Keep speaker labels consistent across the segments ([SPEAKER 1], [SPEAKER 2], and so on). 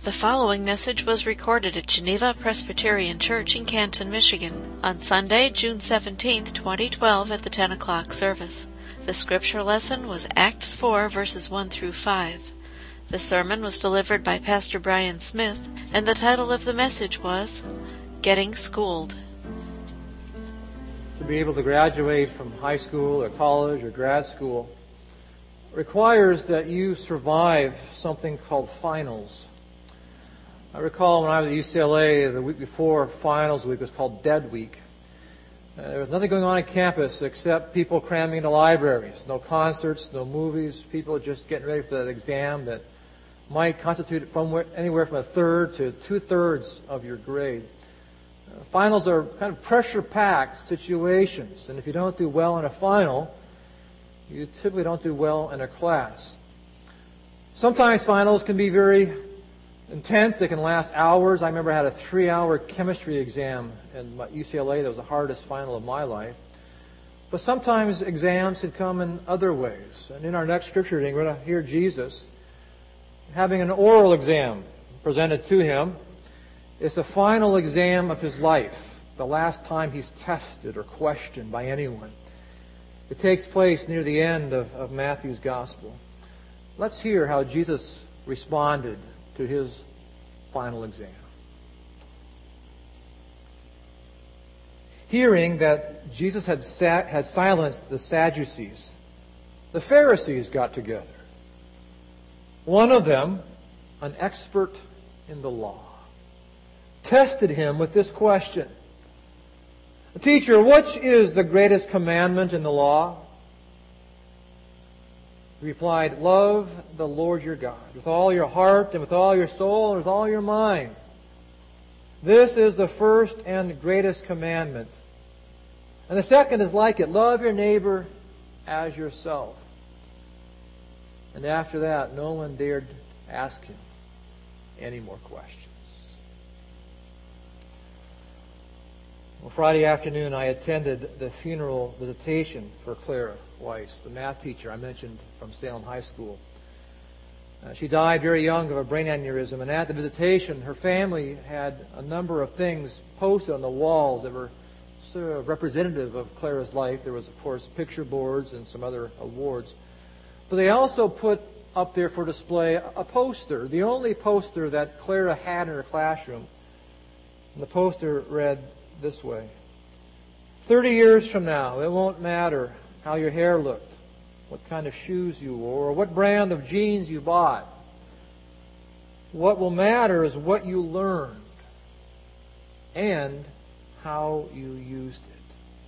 [SPEAKER 1] The following message was recorded at Geneva Presbyterian Church in Canton, Michigan, on Sunday, June 17, 2012, at the 10 o'clock service. The scripture lesson was Acts 4, verses 1 through 5. The sermon was delivered by Pastor Brian Smith, and the title of the message was Getting Schooled.
[SPEAKER 2] To be able to graduate from high school or college or grad school requires that you survive something called finals. I recall when I was at UCLA, the week before finals week was called Dead Week. There was nothing going on on campus except people cramming into libraries. No concerts, no movies, people just getting ready for that exam that might constitute anywhere from a third to two-thirds of your grade. Finals are kind of pressure-packed situations, and if you don't do well in a final, you typically don't do well in a class. Sometimes finals can be very intense. They can last hours. I remember I had a 3-hour chemistry exam in UCLA. That was the hardest final of my life. But sometimes exams can come in other ways. And in our next scripture reading, we're going to hear Jesus having an oral exam presented to him. It's the final exam of his life, the last time he's tested or questioned by anyone. It takes place near the end of Matthew's Gospel. Let's hear how Jesus responded to his final exam. Hearing that Jesus had silenced the Sadducees, the Pharisees got together. One of them, an expert in the law, tested him with this question. Teacher, which is the greatest commandment in the law? He replied, love the Lord your God with all your heart and with all your soul and with all your mind. This is the first and greatest commandment. And the second is like it. Love your neighbor as yourself. And after that, no one dared ask him any more questions. Well, Friday afternoon, I attended the funeral visitation for Clara Weiss, the math teacher I mentioned from Salem High School. She died very young of a brain aneurysm, and at the visitation, her family had a number of things posted on the walls that were sort of representative of Clara's life. There was, of course, picture boards and some other awards. But they also put up there for display a poster, the only poster that Clara had in her classroom. And the poster read this way: 30 years from now, it won't matter how your hair looked, what kind of shoes you wore, or what brand of jeans you bought. What will matter is what you learned and how you used it.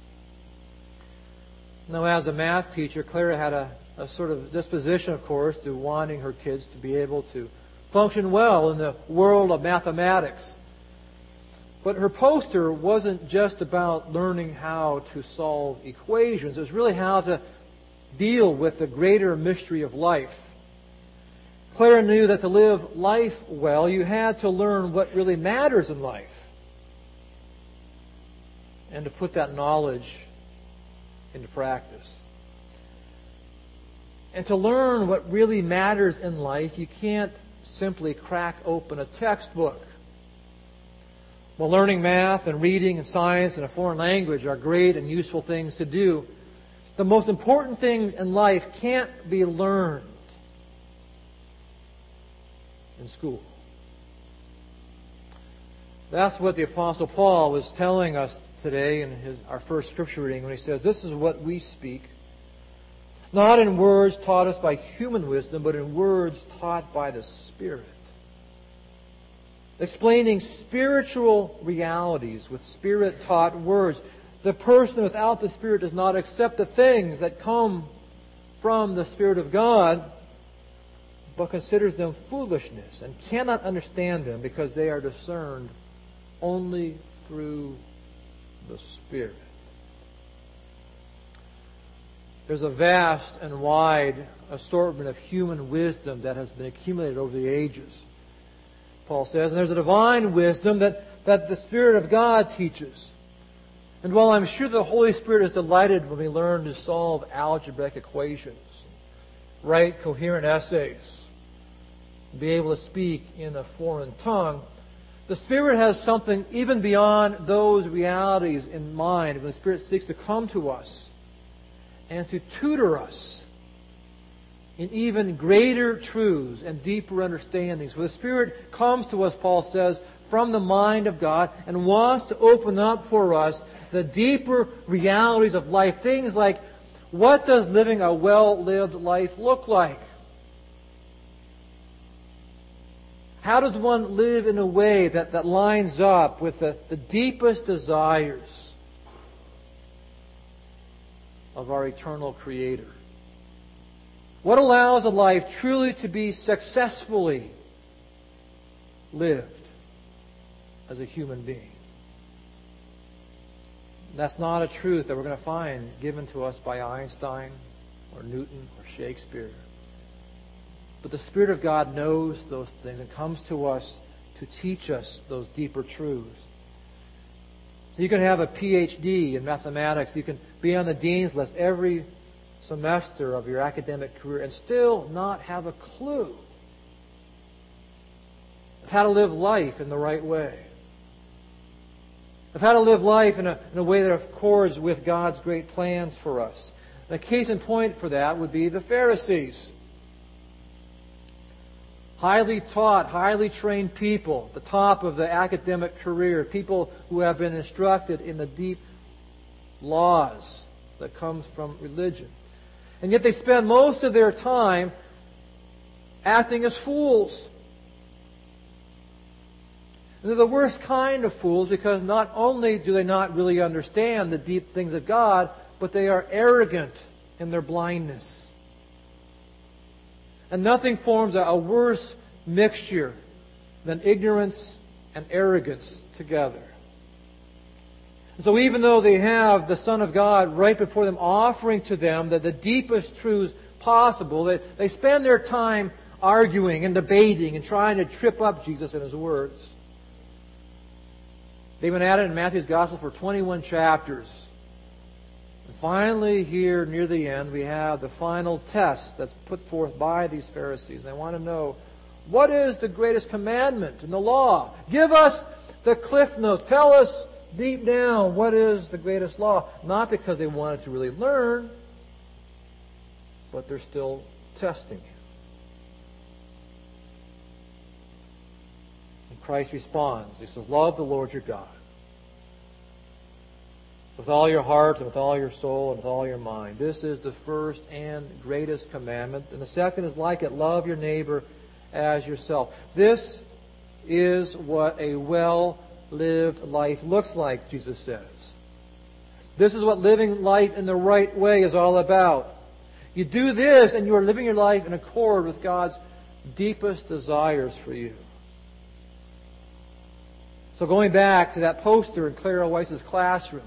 [SPEAKER 2] Now, as a math teacher, Clara had a sort of disposition, of course, to wanting her kids to be able to function well in the world of mathematics. But her poster wasn't just about learning how to solve equations. It was really how to deal with the greater mystery of life. Clara knew that to live life well, you had to learn what really matters in life, and to put that knowledge into practice. And to learn what really matters in life, you can't simply crack open a textbook. While learning math and reading and science and a foreign language are great and useful things to do, the most important things in life can't be learned in school. That's what the Apostle Paul was telling us today in our first scripture reading when he says, this is what we speak, not in words taught us by human wisdom, but in words taught by the Spirit. Explaining spiritual realities with Spirit-taught words. The person without the Spirit does not accept the things that come from the Spirit of God, but considers them foolishness and cannot understand them because they are discerned only through the Spirit. There's a vast and wide assortment of human wisdom that has been accumulated over the ages, Paul says, and there's a divine wisdom that the Spirit of God teaches. And while I'm sure the Holy Spirit is delighted when we learn to solve algebraic equations, write coherent essays, be able to speak in a foreign tongue. The Spirit has something even beyond those realities in mind when the Spirit seeks to come to us and to tutor us in even greater truths and deeper understandings. When the Spirit comes to us, Paul says, from the mind of God and wants to open up for us the deeper realities of life. Things like, what does living a well-lived life look like? How does one live in a way that lines up with the deepest desires of our eternal Creator? What allows a life truly to be successfully lived as a human being? That's not a truth that we're going to find given to us by Einstein or Newton or Shakespeare. But the Spirit of God knows those things and comes to us to teach us those deeper truths. So you can have a PhD in mathematics. You can be on the dean's list every semester of your academic career and still not have a clue of how to live life in the right way. Of how to live life in a way that accords with God's great plans for us. And a case in point for that would be the Pharisees. Highly taught, highly trained people, the top of the academic career, people who have been instructed in the deep laws that comes from religion. And yet they spend most of their time acting as fools. And they're the worst kind of fools because not only do they not really understand the deep things of God, but they are arrogant in their blindness. And nothing forms a worse mixture than ignorance and arrogance together. And so even though they have the Son of God right before them, offering to them the deepest truths possible, they spend their time arguing and debating and trying to trip up Jesus and His words. They've been at it in Matthew's Gospel for 21 chapters. And finally, here near the end, we have the final test that's put forth by these Pharisees. They want to know, what is the greatest commandment in the law? Give us the cliff notes. Tell us deep down what is the greatest law. Not because they wanted to really learn, but they're still testing Him. And Christ responds. He says, love the Lord your God with all your heart and with all your soul and with all your mind. This is the first and greatest commandment. And the second is like it. Love your neighbor as yourself. This is what a well-lived life looks like, Jesus says. This is what living life in the right way is all about. You do this and you are living your life in accord with God's deepest desires for you. So going back to that poster in Clara Weiss's classroom,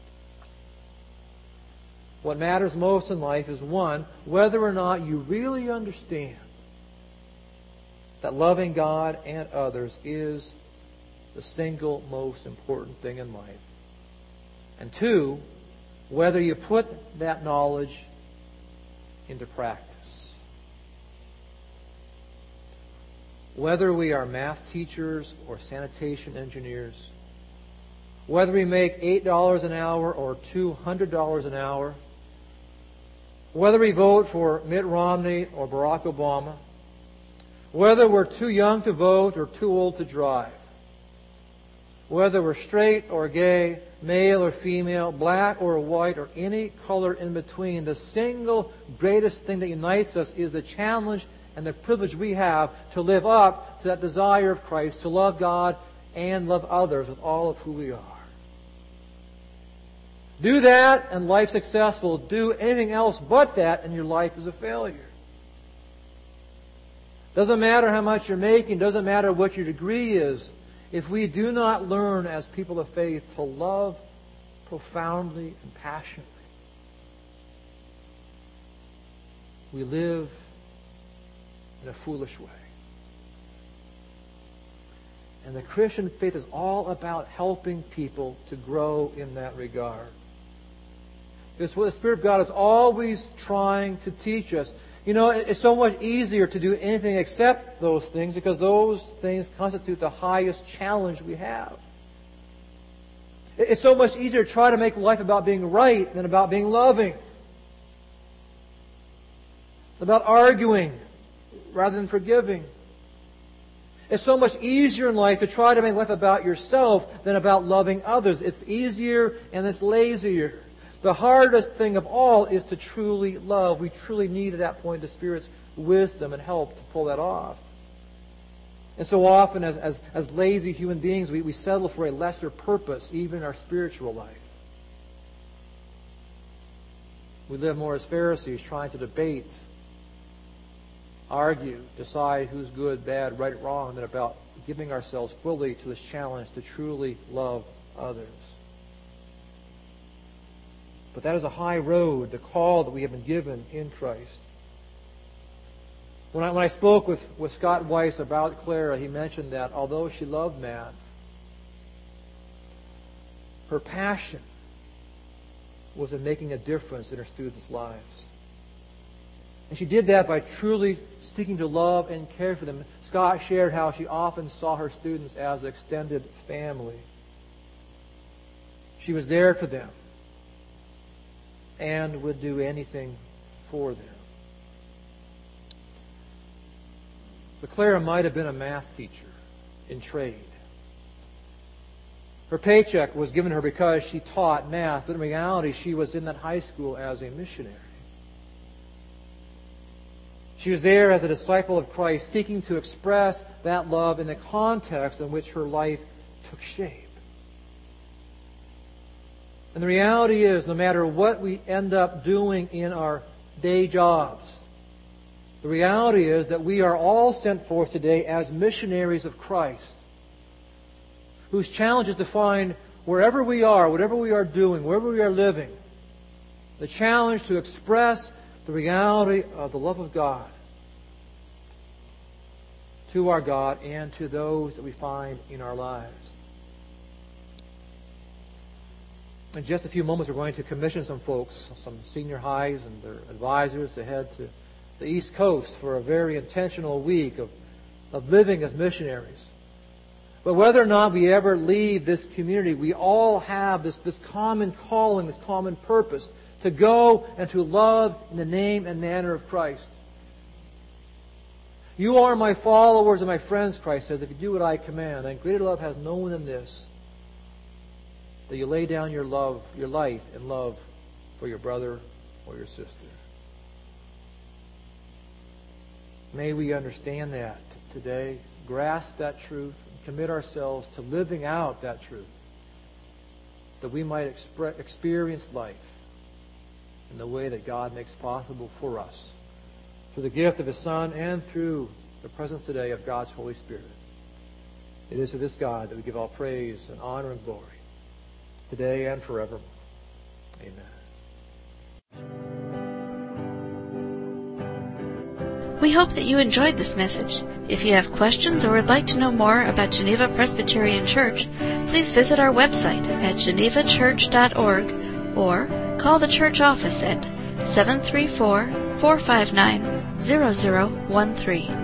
[SPEAKER 2] what matters most in life is, one, whether or not you really understand that loving God and others is the single most important thing in life. And two, whether you put that knowledge into practice. Whether we are math teachers or sanitation engineers, whether we make $8 an hour or $200 an hour, whether we vote for Mitt Romney or Barack Obama, whether we're too young to vote or too old to drive, whether we're straight or gay, male or female, black or white, or any color in between, the single greatest thing that unites us is the challenge and the privilege we have to live up to that desire of Christ, to love God and love others with all of who we are. Do that and life's successful. Do anything else but that and your life is a failure. Doesn't matter how much you're making, doesn't matter what your degree is. If we do not learn as people of faith to love profoundly and passionately, we live in a foolish way. And the Christian faith is all about helping people to grow in that regard. It's what the Spirit of God is always trying to teach us. You know, it's so much easier to do anything except those things because those things constitute the highest challenge we have. It's so much easier to try to make life about being right than about being loving. About arguing rather than forgiving. It's so much easier in life to try to make life about yourself than about loving others. It's easier and it's lazier. The hardest thing of all is to truly love. We truly need at that point the Spirit's wisdom and help to pull that off. And so often as lazy human beings, we settle for a lesser purpose, even in our spiritual life. We live more as Pharisees, trying to debate, argue, decide who's good, bad, right, wrong, than about giving ourselves fully to this challenge to truly love others. But that is a high road, the call that we have been given in Christ. When I spoke with Scott Weiss about Clara, he mentioned that although she loved math, her passion was in making a difference in her students' lives. And she did that by truly seeking to love and care for them. Scott shared how she often saw her students as extended family. She was there for them and would do anything for them. So Clara might have been a math teacher in trade. Her paycheck was given her because she taught math, but in reality she was in that high school as a missionary. She was there as a disciple of Christ, seeking to express that love in the context in which her life took shape. And the reality is, no matter what we end up doing in our day jobs, the reality is that we are all sent forth today as missionaries of Christ, whose challenge is to find wherever we are, whatever we are doing, wherever we are living, the challenge to express the reality of the love of God to our God and to those that we find in our lives. In just a few moments, we're going to commission some folks, some senior highs and their advisors, to head to the East Coast for a very intentional week of living as missionaries. But whether or not we ever leave this community, we all have this common calling, this common purpose to go and to love in the name and manner of Christ. You are my followers and my friends, Christ says, if you do what I command. And greater love has no one than this, that you lay down your life in love for your brother or your sister. May we understand that today, grasp that truth, and commit ourselves to living out that truth, that we might experience life in the way that God makes possible for us, through the gift of His Son and through the presence today of God's Holy Spirit. It is to this God that we give all praise and honor and glory, today and forever. Amen.
[SPEAKER 1] We hope that you enjoyed this message. If you have questions or would like to know more about Geneva Presbyterian Church, please visit our website at genevachurch.org or call the church office at 734-459-0013.